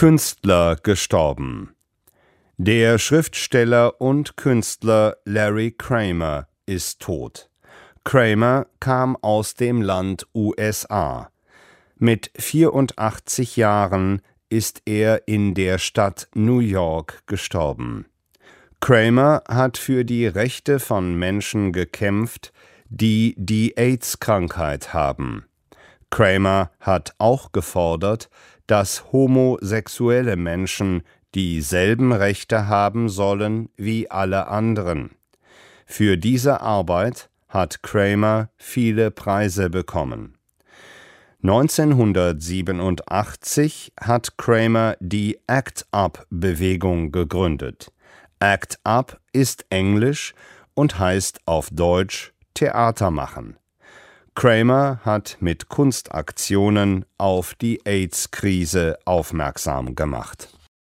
Künstler gestorben. Der Schriftsteller und Künstler Larry Kramer ist tot. Kramer kam aus dem Land USA. Mit 84 Jahren ist er in der Stadt New York gestorben. Kramer hat für die Rechte von Menschen gekämpft, die die AIDS-Krankheit haben. Kramer hat auch gefordert, dass homosexuelle Menschen dieselben Rechte haben sollen wie alle anderen. Für diese Arbeit hat Kramer viele Preise bekommen. 1987 hat Kramer die ACT-UP-Bewegung gegründet. ACT UP ist Englisch und heißt auf Deutsch Theater machen. Kramer hat mit Kunstaktionen auf die AIDS-Krise aufmerksam gemacht.